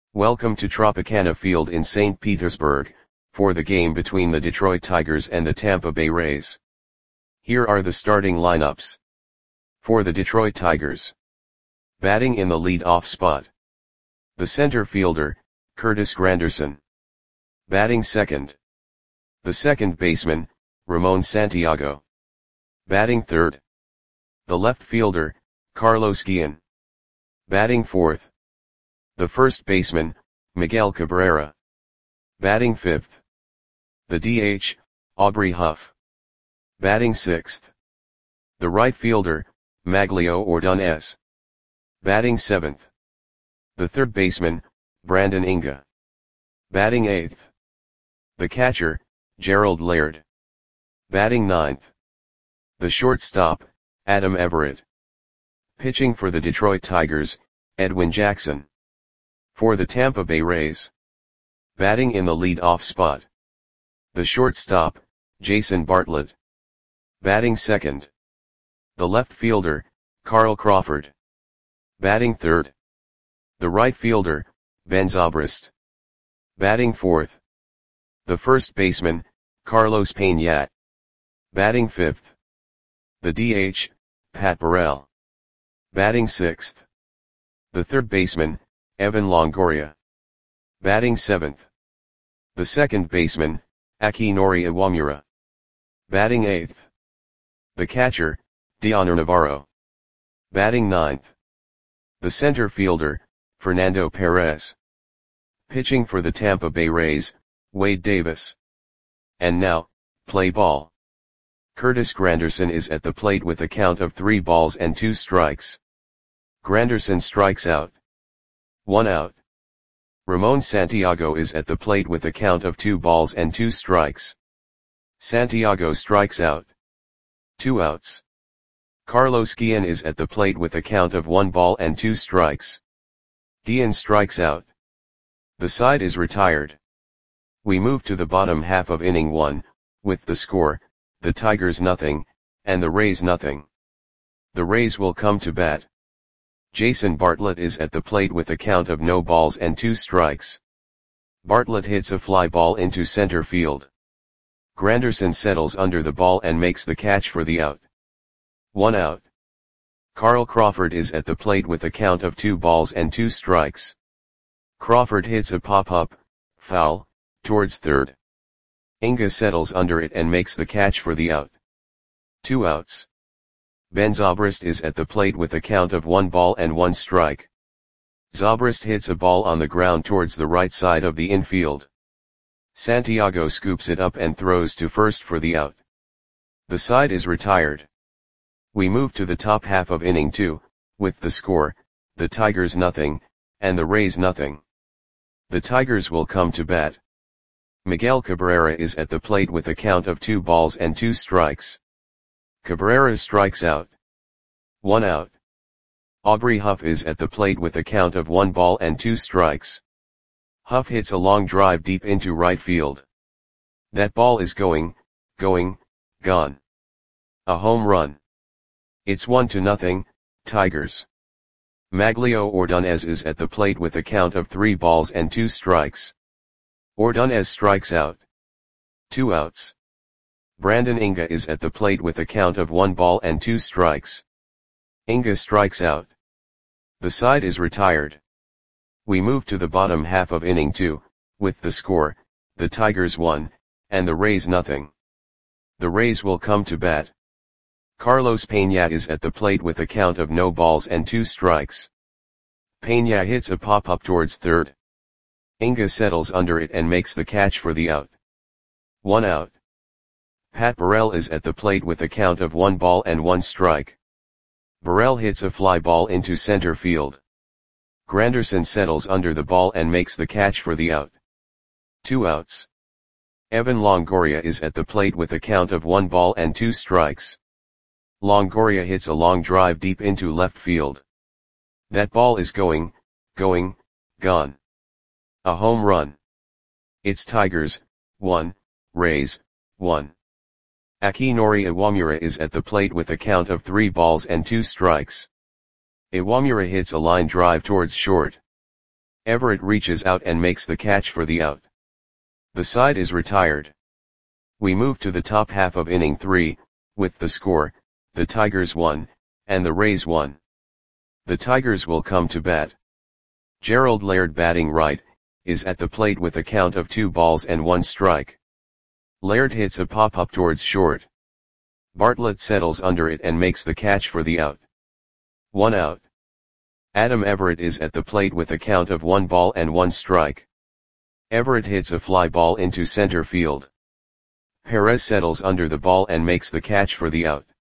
Welcome to Tropicana Field in St. Petersburg, for the game between the Detroit Tigers and the Tampa Bay Rays. Here are the starting lineups. For the Detroit Tigers. Batting in the lead-off spot. The center fielder, Curtis Granderson. Batting second. The second baseman, Ramon Santiago. Batting third. The left fielder, Carlos Guillen. Batting fourth. The first baseman, Miguel Cabrera. Batting fifth. The DH, Aubrey Huff. Batting sixth. The right fielder, Magglio Ordonez. Batting seventh. The third baseman, Brandon Inge. Batting eighth. The catcher, Gerald Laird. Batting ninth. The shortstop, Adam Everett. Pitching for the Detroit Tigers, Edwin Jackson. For the Tampa Bay Rays. Batting in the lead-off spot. The shortstop, Jason Bartlett. Batting second. The left fielder, Carl Crawford. Batting third. The right fielder, Ben Zobrist. Batting fourth. The first baseman, Carlos Pena. Batting fifth. The DH, Pat Burrell. Batting sixth. The third baseman, Evan Longoria. Batting seventh. The second baseman, Akinori Iwamura. Batting eighth. The catcher, Dioner Navarro. Batting ninth. The center fielder, Fernando Perez. Pitching for the Tampa Bay Rays, Wade Davis. And now, play ball. Curtis Granderson is at the plate with a count of 3 balls and 2 strikes. Granderson strikes out. 1 out. Ramon Santiago is at the plate with a count of 2 balls and 2 strikes. Santiago strikes out. 2 outs. Carlos Guillen is at the plate with a count of 1 ball and 2 strikes. Guillen strikes out. The side is retired. We move to the bottom half of inning 1, with the score, the Tigers nothing, and the Rays nothing. The Rays will come to bat. Jason Bartlett is at the plate with a count of no balls and 2 strikes. Bartlett hits a fly ball into center field. Granderson settles under the ball and makes the catch for the out. 1 out. Carl Crawford is at the plate with a count of 2 balls and 2 strikes. Crawford hits a pop-up, foul, towards third. Inge settles under it and makes the catch for the out. 2 outs. Ben Zobrist is at the plate with a count of 1 ball and 1 strike. Zobrist hits a ball on the ground towards the right side of the infield. Santiago scoops it up and throws to first for the out. The side is retired. We move to the top half of inning 2, with the score, the Tigers nothing, and the Rays nothing. The Tigers will come to bat. Miguel Cabrera is at the plate with a count of 2 balls and 2 strikes. Cabrera strikes out. 1 out. Aubrey Huff is at the plate with a count of 1 ball and 2 strikes. Huff hits a long drive deep into right field. That ball is going, gone. A home run. It's 1-0, Tigers. Magglio Ordonez is at the plate with a count of 3 balls and 2 strikes. Ordonez strikes out. 2 outs. Brandon Inge is at the plate with a count of 1 ball and 2 strikes. Inge strikes out. The side is retired. We move to the bottom half of inning 2, with the score, the Tigers 1, and the Rays nothing. The Rays will come to bat. Carlos Pena is at the plate with a count of no balls and 2 strikes. Pena hits a pop-up towards third. Inge settles under it and makes the catch for the out. 1 out. Pat Burrell is at the plate with a count of 1 ball and 1 strike. Burrell hits a fly ball into center field. Granderson settles under the ball and makes the catch for the out. 2 outs. Evan Longoria is at the plate with a count of 1 ball and 2 strikes. Longoria hits a long drive deep into left field. That ball is going, gone. A home run. It's Tigers, 1, Rays, 1. Akinori Iwamura is at the plate with a count of 3 balls and 2 strikes. Iwamura hits a line drive towards short. Everett reaches out and makes the catch for the out. The side is retired. We move to the top half of inning 3, with the score, the Tigers 1, and the Rays 1. The Tigers will come to bat. Gerald Laird, batting right, is at the plate with a count of 2 balls and 1 strike. Laird hits a pop-up towards short. Bartlett settles under it and makes the catch for the out. 1 out. Adam Everett is at the plate with a count of 1 ball and 1 strike. Everett hits a fly ball into center field. Perez settles under the ball and makes the catch for the out.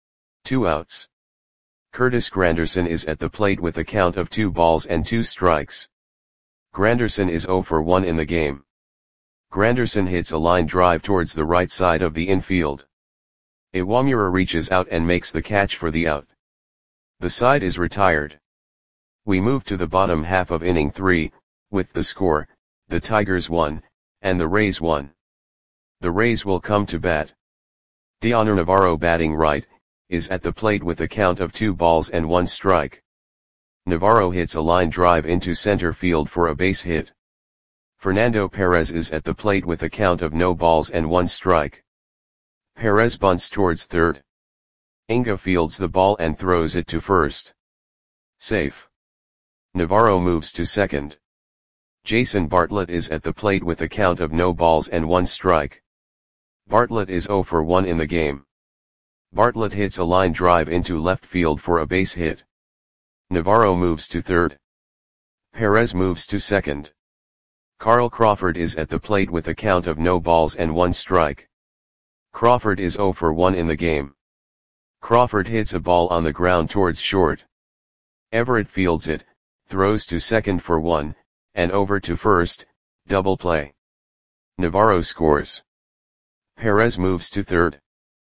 2 outs. Curtis Granderson is at the plate with a count of 2 balls and 2 strikes. Granderson is 0 for 1 in the game. Granderson hits a line drive towards the right side of the infield. Iwamura reaches out and makes the catch for the out. The side is retired. We move to the bottom half of inning 3, with the score, the Tigers 1, and the Rays 1. The Rays will come to bat. Dioner Navarro, batting right, is at the plate with a count of 2 balls and 1 strike. Navarro hits a line drive into center field for a base hit. Fernando Perez is at the plate with a count of no balls and 1 strike. Perez bunts towards third. Inga fields the ball and throws it to first. Safe. Navarro moves to second. Jason Bartlett is at the plate with a count of no balls and 1 strike. Bartlett is 0 for 1 in the game. Bartlett hits a line drive into left field for a base hit. Navarro moves to third. Perez moves to second. Carl Crawford is at the plate with a count of no balls and 1 strike. Crawford is 0 for 1 in the game. Crawford hits a ball on the ground towards short. Everett fields it, throws to second for 1, and over to first, double play. Navarro scores. Perez moves to third.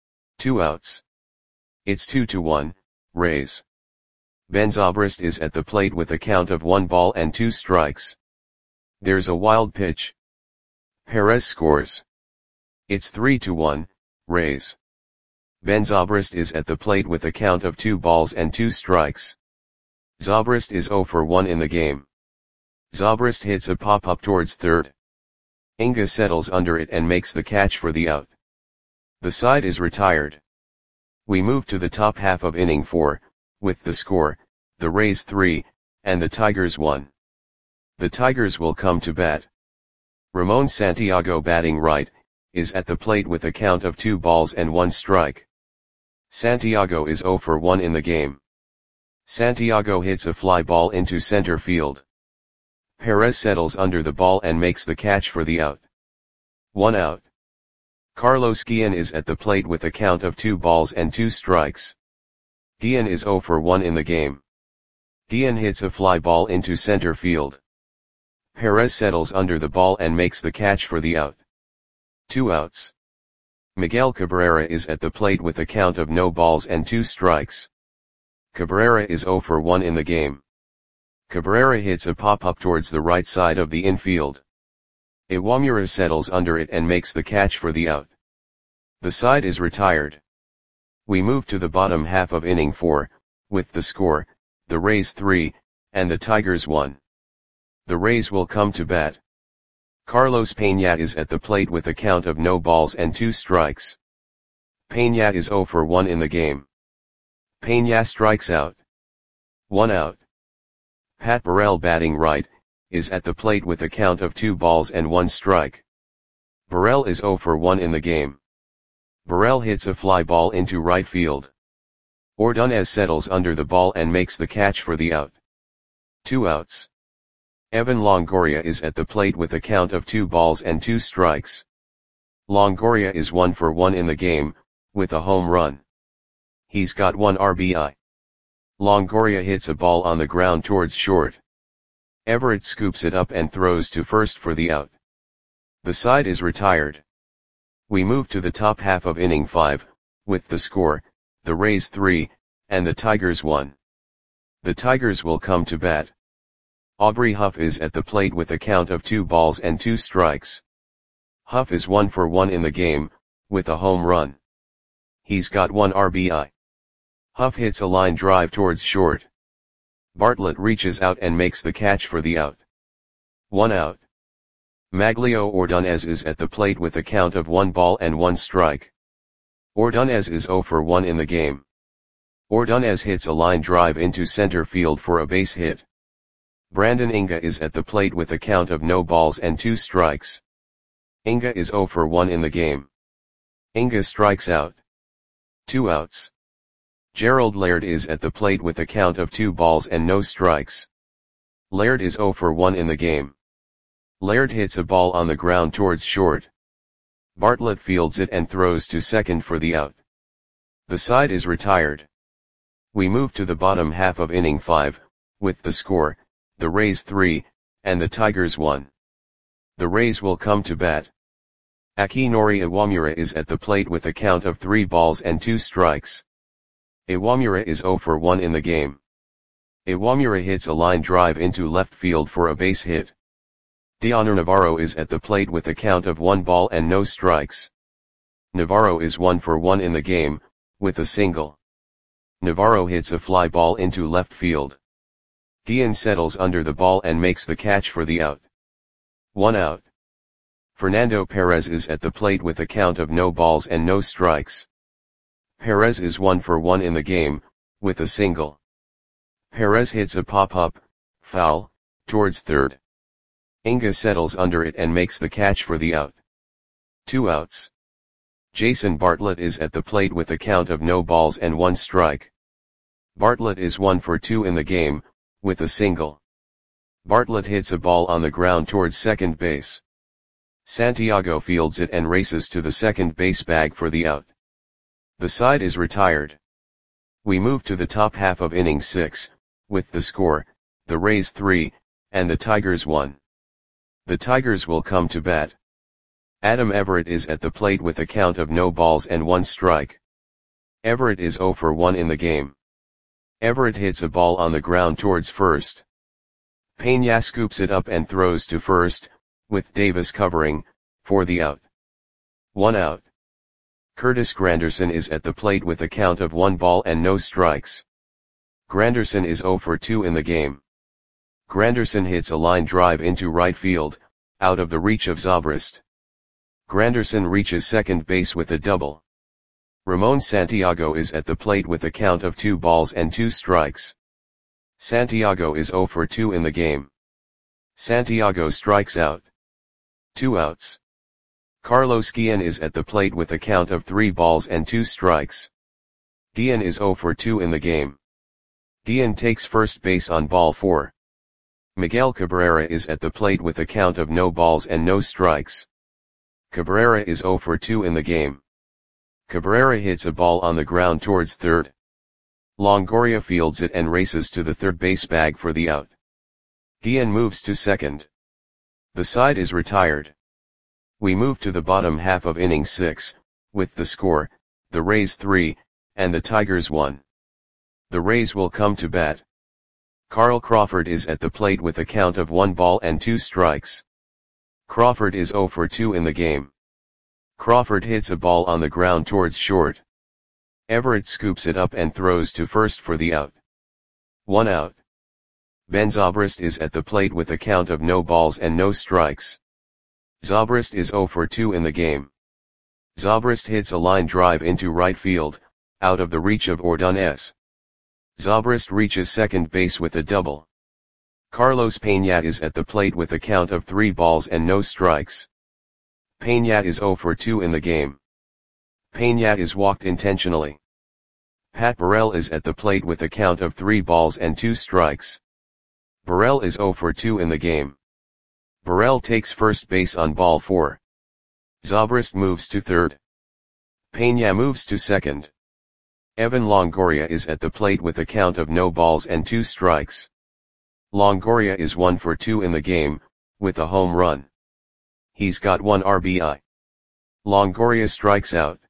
2 outs. It's 2-1, Rays. Ben Zobrist is at the plate with a count of 1 ball and 2 strikes. There's a wild pitch. Perez scores. It's 3-1, Rays. Ben Zobrist is at the plate with a count of 2 balls and 2 strikes. Zobrist is 0 for 1 in the game. Zobrist hits a pop-up towards third. Inga settles under it and makes the catch for the out. The side is retired. We move to the top half of inning 4, with the score, the Rays 3, and the Tigers 1. The Tigers will come to bat. Ramon Santiago, batting right, is at the plate with a count of 2 balls and 1 strike. Santiago is 0 for 1 in the game. Santiago hits a fly ball into center field. Perez settles under the ball and makes the catch for the out. 1 out. Carlos Guillen is at the plate with a count of 2 balls and 2 strikes. Guillen is 0 for 1 in the game. Guillen hits a fly ball into center field. Perez settles under the ball and makes the catch for the out. 2 outs. Miguel Cabrera is at the plate with a count of no balls and 2 strikes. Cabrera is 0 for 1 in the game. Cabrera hits a pop-up towards the right side of the infield. Iwamura settles under it and makes the catch for the out. The side is retired. We move to the bottom half of inning 4, with the score, the Rays 3, and the Tigers 1. The Rays will come to bat. Carlos Peña is at the plate with a count of no balls and 2 strikes. Peña is 0 for 1 in the game. Peña strikes out. 1 out. Pat Burrell, batting right, is at the plate with a count of 2 balls and 1 strike. Burrell is 0 for 1 in the game. Burrell hits a fly ball into right field. Ordonez settles under the ball and makes the catch for the out. 2 outs. Evan Longoria is at the plate with a count of 2 balls and 2 strikes. Longoria is 1 for 1 in the game, with a home run. He's got 1 RBI. Longoria hits a ball on the ground towards short. Everett scoops it up and throws to first for the out. The side is retired. We move to the top half of inning 5, with the score, the Rays 3, and the Tigers 1. The Tigers will come to bat. Aubrey Huff is at the plate with a count of 2 balls and 2 strikes. Huff is 1 for 1 in the game, with a home run. He's got 1 RBI. Huff hits a line drive towards short. Bartlett reaches out and makes the catch for the out. 1 out. Maglio Ordonez is at the plate with a count of 1 ball and 1 strike. Ordonez is 0 for 1 in the game. Ordonez hits a line drive into center field for a base hit. Brandon Inga is at the plate with a count of no balls and 2 strikes. Inga is 0 for 1 in the game. Inga strikes out. 2 outs. Gerald Laird is at the plate with a count of 2 balls and no strikes. Laird is 0 for 1 in the game. Laird hits a ball on the ground towards short. Bartlett fields it and throws to second for the out. The side is retired. We move to the bottom half of inning 5, with the score, the Rays 3, and the Tigers 1. The Rays will come to bat. Akinori Iwamura is at the plate with a count of 3 balls and 2 strikes. Iwamura is 0 for 1 in the game. Iwamura hits a line drive into left field for a base hit. Dioner Navarro is at the plate with a count of 1 ball and no strikes. Navarro is 1 for 1 in the game, with a single. Navarro hits a fly ball into left field. Guillen settles under the ball and makes the catch for the out. 1 out. Fernando Perez is at the plate with a count of no balls and no strikes. Perez is 1 for 1 in the game, with a single. Perez hits a pop-up, foul, towards third. Inga settles under it and makes the catch for the out. 2 outs. Jason Bartlett is at the plate with a count of no balls and 1 strike. Bartlett is 1 for 2 in the game, with a single. Bartlett hits a ball on the ground towards second base. Santiago fields it and races to the second base bag for the out. The side is retired. We move to the top half of inning 6, with the score, the Rays 3, and the Tigers 1. The Tigers will come to bat. Adam Everett is at the plate with a count of no balls and 1 strike. Everett is 0 for 1 in the game. Everett hits a ball on the ground towards first. Peña scoops it up and throws to first, with Davis covering, for the out. 1 out. Curtis Granderson is at the plate with a count of 1 ball and no strikes. Granderson is 0 for 2 in the game. Granderson hits a line drive into right field, out of the reach of Zobrist. Granderson reaches second base with a double. Ramon Santiago is at the plate with a count of 2 balls and 2 strikes. Santiago is 0 for 2 in the game. Santiago strikes out. 2 outs. Carlos Guillen is at the plate with a count of 3 balls and 2 strikes. Guillen is 0 for 2 in the game. Guillen takes first base on ball 4. Miguel Cabrera is at the plate with a count of no balls and no strikes. Cabrera is 0 for 2 in the game. Cabrera hits a ball on the ground towards third. Longoria fields it and races to the third base bag for the out. Guillen moves to second. The side is retired. We move to the bottom half of inning 6, with the score, the Rays 3, and the Tigers 1. The Rays will come to bat. Carl Crawford is at the plate with a count of 1 ball and 2 strikes. Crawford is 0 for 2 in the game. Crawford hits a ball on the ground towards short. Everett scoops it up and throws to first for the out. 1 out. Ben Zobrist is at the plate with a count of no balls and no strikes. Zobrist is 0 for 2 in the game. Zobrist hits a line drive into right field, out of the reach of Ordonez. Zobrist reaches second base with a double. Carlos Peña is at the plate with a count of 3 balls and no strikes. Peña is 0 for 2 in the game. Peña is walked intentionally. Pat Burrell is at the plate with a count of 3 balls and 2 strikes. Burrell is 0 for 2 in the game. Burrell takes first base on ball 4. Zobrist moves to third. Peña moves to second. Evan Longoria is at the plate with a count of no balls and 2 strikes. Longoria is 1 for 2 in the game, with a home run. He's got 1 RBI. Longoria strikes out.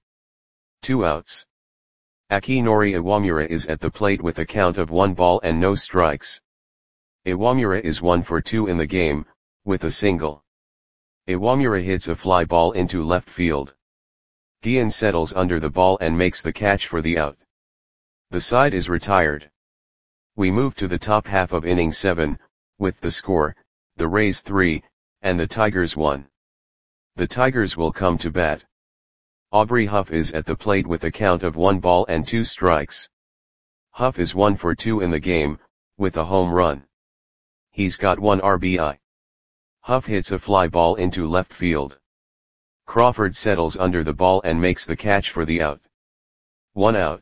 2 outs. Akinori Iwamura is at the plate with a count of 1 ball and no strikes. Iwamura is 1 for 2 in the game, with a single. Iwamura hits a fly ball into left field. Guillen settles under the ball and makes the catch for the out. The side is retired. We move to the top half of inning 7, with the score, the Rays 3, and the Tigers 1. The Tigers will come to bat. Aubrey Huff is at the plate with a count of 1 ball and 2 strikes. Huff is 1 for 2 in the game, with a home run. He's got 1 RBI. Huff hits a fly ball into left field. Crawford settles under the ball and makes the catch for the out. 1 out.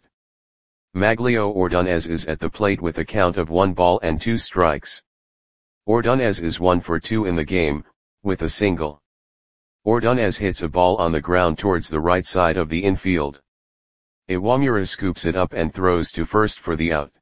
Maglio Ordonez is at the plate with a count of 1 ball and 2 strikes. Ordonez is 1 for 2 in the game, with a single. Ordonez hits a ball on the ground towards the right side of the infield. Iwamura scoops it up and throws to first for the out.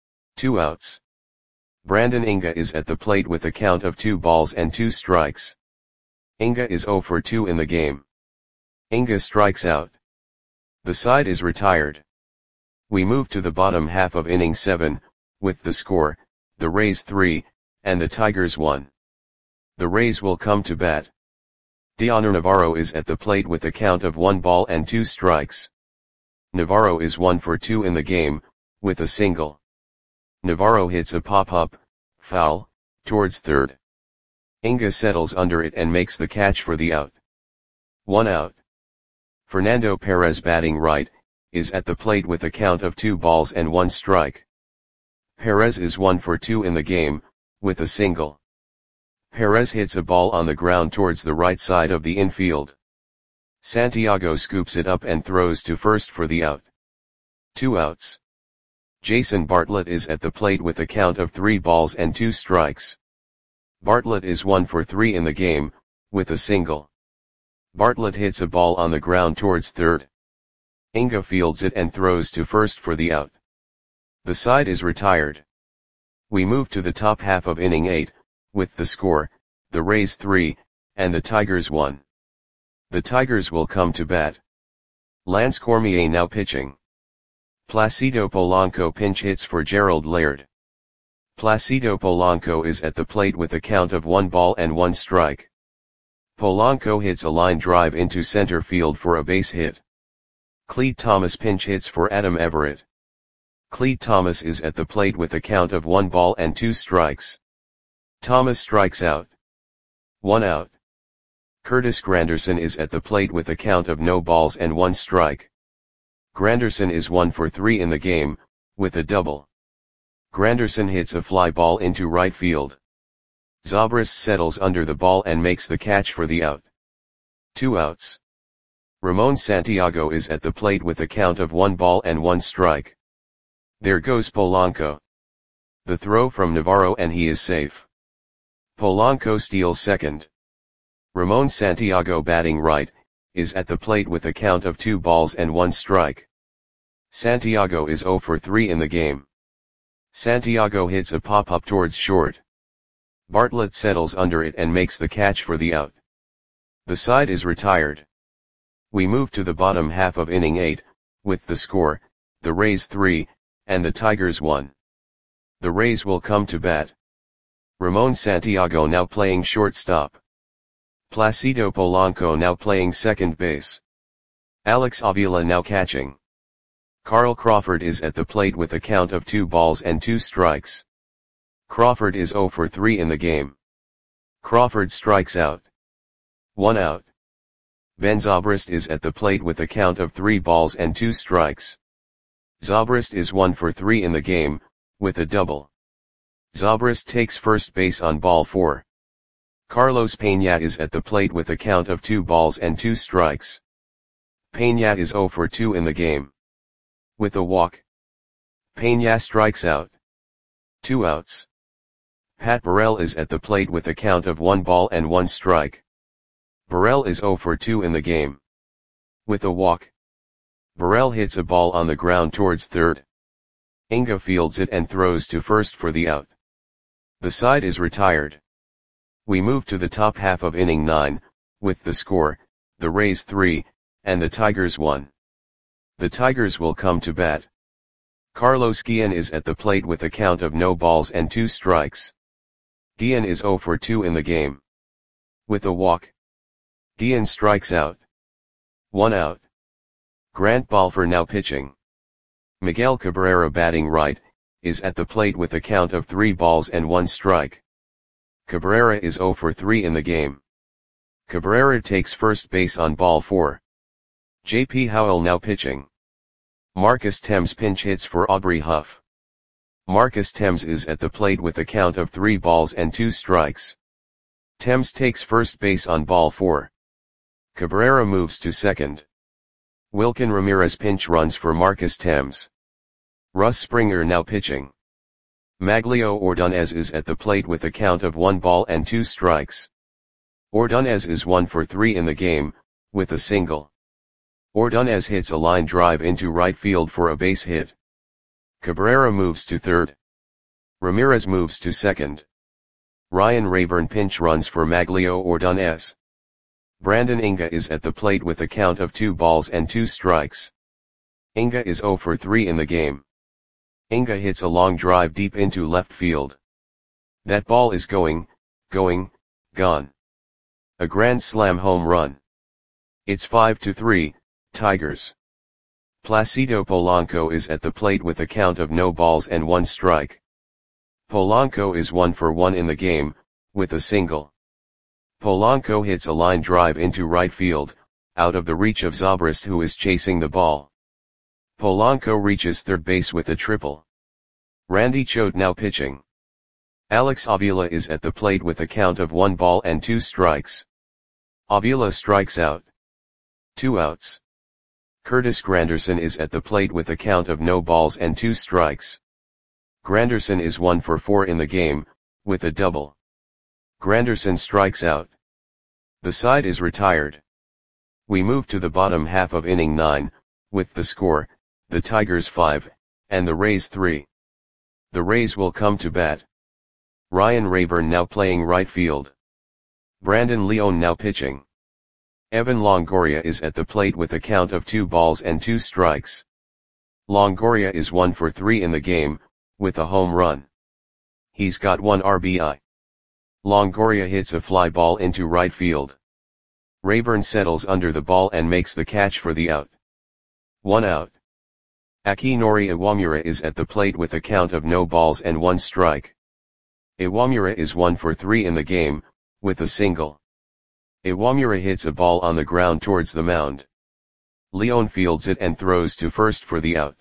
2 outs. Brandon Inga is at the plate with a count of 2 balls and 2 strikes. Inga is 0 for 2 in the game. Inga strikes out. The side is retired. We move to the bottom half of inning 7, with the score, the Rays 3, and the Tigers 1. The Rays will come to bat. Dioner Navarro is at the plate with a count of 1 ball and 2 strikes. Navarro is 1 for 2 in the game, with a single. Navarro hits a pop-up, foul, towards third. Inga settles under it and makes the catch for the out. 1 out. Fernando Perez, batting right, is at the plate with a count of 2 balls and 1 strike. Perez is 1 for 2 in the game, with a single. Perez hits a ball on the ground towards the right side of the infield. Santiago scoops it up and throws to first for the out. 2 outs. Jason Bartlett is at the plate with a count of 3 balls and 2 strikes. Bartlett is 1 for 3 in the game, with a single. Bartlett hits a ball on the ground towards third. Inga fields it and throws to first for the out. The side is retired. We move to the top half of inning 8, with the score, the Rays 3, and the Tigers 1. The Tigers will come to bat. Lance Cormier now pitching. Placido Polanco pinch hits for Gerald Laird. Placido Polanco is at the plate with a count of 1 ball and 1 strike. Polanco hits a line drive into center field for a base hit. Clete Thomas pinch hits for Adam Everett. Clete Thomas is at the plate with a count of 1 ball and 2 strikes. Thomas strikes out. 1 out. Curtis Granderson is at the plate with a count of no balls and 1 strike. Granderson is 1 for 3 in the game, with a double. Granderson hits a fly ball into right field. Zobrist settles under the ball and makes the catch for the out. 2 outs. Ramon Santiago is at the plate with a count of 1 ball and 1 strike. There goes Polanco. The throw from Navarro and he is safe. Polanco steals second. Ramon Santiago, batting right, is at the plate with a count of 2 balls and 1 strike. Santiago is 0 for 3 in the game. Santiago hits a pop-up towards short. Bartlett settles under it and makes the catch for the out. The side is retired. We move to the bottom half of inning 8, with the score, the Rays 3, and the Tigers 1. The Rays will come to bat. Ramon Santiago now playing shortstop. Placido Polanco now playing second base. Alex Avila now catching. Carl Crawford is at the plate with a count of 2 balls and 2 strikes. Crawford is 0 for 3 in the game. Crawford strikes out. 1 out. Ben Zobrist is at the plate with a count of 3 balls and 2 strikes. Zobrist is 1 for 3 in the game, with a double. Zobrist takes first base on ball 4. Carlos Peña is at the plate with a count of 2 balls and 2 strikes. Peña is 0 for 2 in the game. With a walk. Peña strikes out. 2 outs. Pat Burrell is at the plate with a count of 1 ball and 1 strike. Burrell is 0 for 2 in the game. With a walk. Burrell hits a ball on the ground towards third. Inga fields it and throws to first for the out. The side is retired. We move to the top half of inning 9, with the score, the Rays 3, and the Tigers 1. The Tigers will come to bat. Carlos Guillen is at the plate with a count of no balls and 2 strikes. Guillen is 0 for 2 in the game. With a walk. Guillen strikes out. 1 out. Grant Balfour now pitching. Miguel Cabrera, batting right, is at the plate with a count of 3 balls and 1 strike. Cabrera is 0 for 3 in the game. Cabrera takes first base on ball 4. J.P. Howell now pitching. Marcus Thames pinch hits for Aubrey Huff. Marcus Thames is at the plate with a count of 3 balls and 2 strikes. Thames takes first base on ball 4. Cabrera moves to second. Wilkin Ramirez pinch runs for Marcus Thames. Russ Springer now pitching. Maglio Ordonez is at the plate with a count of 1 ball and 2 strikes. Ordonez is 1 for 3 in the game, with a single. Ordonez hits a line drive into right field for a base hit. Cabrera moves to third. Ramirez moves to second. Ryan Rayburn pinch runs for Maglio Ordonez. Brandon Inga is at the plate with a count of 2 balls and 2 strikes. Inga is 0 for 3 in the game. Inga hits a long drive deep into left field. That ball is gone. A grand slam home run. It's 5-3, Tigers. Placido Polanco is at the plate with a count of no balls and 1 strike. Polanco is 1 for 1 in the game, with a single. Polanco hits a line drive into right field, out of the reach of Zobrist, who is chasing the ball. Polanco reaches third base with a triple. Randy Choate now pitching. Alex Avila is at the plate with a count of 1 ball and 2 strikes. Avila strikes out. 2 outs. Curtis Granderson is at the plate with a count of no balls and 2 strikes. Granderson is 1 for 4 in the game, with a double. Granderson strikes out. The side is retired. We move to the bottom half of inning 9, with the score, the Tigers 5, and the Rays 3. The Rays will come to bat. Ryan Rayburn now playing right field. Brandon Leone now pitching. Evan Longoria is at the plate with a count of 2 balls and 2 strikes. Longoria is 1 for 3 in the game, with a home run. He's got 1 RBI. Longoria hits a fly ball into right field. Rayburn settles under the ball and makes the catch for the out. 1 out. Akinori Iwamura is at the plate with a count of no balls and 1 strike. Iwamura is 1 for 3 in the game, with a single. Iwamura hits a ball on the ground towards the mound. Leone fields it and throws to first for the out.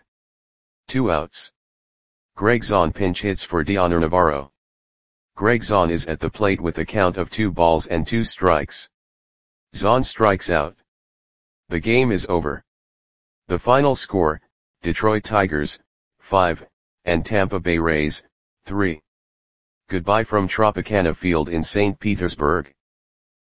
2 outs. Greg Zahn pinch hits for Dioner Navarro. Greg Zahn is at the plate with a count of 2 balls and 2 strikes. Zahn strikes out. The game is over. The final score, Detroit Tigers, 5, and Tampa Bay Rays, 3. Goodbye from Tropicana Field in St. Petersburg.